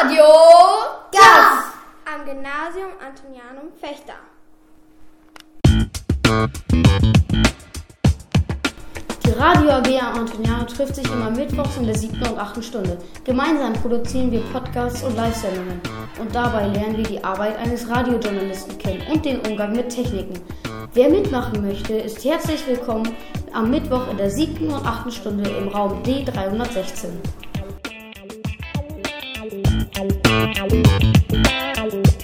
Radio Gas am Gymnasium Antonianum Vechta. Die Radio AG am Antonianum trifft sich immer mittwochs in der 7. und 8. Stunde. Gemeinsam produzieren wir Podcasts und Live-Sendungen. Und dabei lernen wir die Arbeit eines Radiojournalisten kennen und den Umgang mit Techniken. Wer mitmachen möchte, ist herzlich willkommen am Mittwoch in der 7. und 8. Stunde im Raum D316.